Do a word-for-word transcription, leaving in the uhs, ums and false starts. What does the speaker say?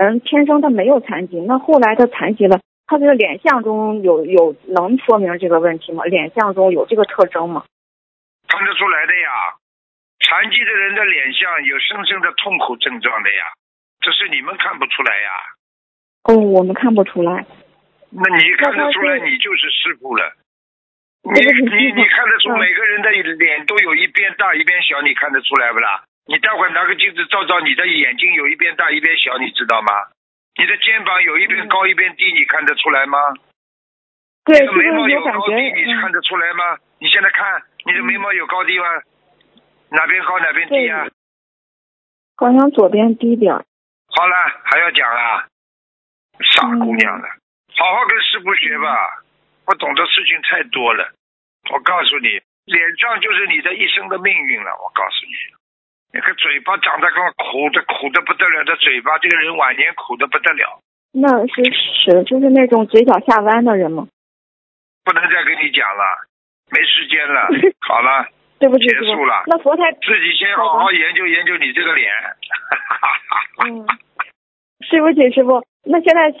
人天生他没有残疾，那后来他残疾了，他这个脸相中有有能说明这个问题吗？脸相中有这个特征吗？ 看得出来的呀，残疾的人的脸上有深深的痛苦症状的呀，这是你们看不出来呀。 哦，我们看不出来。 那你看得出来，你就是师傅了。你你你看得出每个人的脸都有一边大一边小，你看得出来不啦？你待会儿拿个镜子照照你的眼睛，有一边大一边小，你知道吗？你的肩膀有一边高一边低，你看得出来吗？ 对， 你的眉毛有感觉高低，你看得出来吗？你现在看，你的眉毛有高低吗？哪边高哪边低啊？ 好像左边低点。 好了，还要讲啊？傻姑娘了，好好跟师傅学吧，不懂的事情太多了。我告诉你，脸上就是你的一生的命运了。我告诉你，那个嘴巴长得跟苦的苦的不得了的嘴巴，这个人晚年苦的不得了。 那是是就是那种嘴角下弯的人吗？ 不能再跟你讲了，没时间了。好了， 对不起， 结束了。 那佛台自己先好好研究研究你这个脸。 嗯，对不起师傅，那现在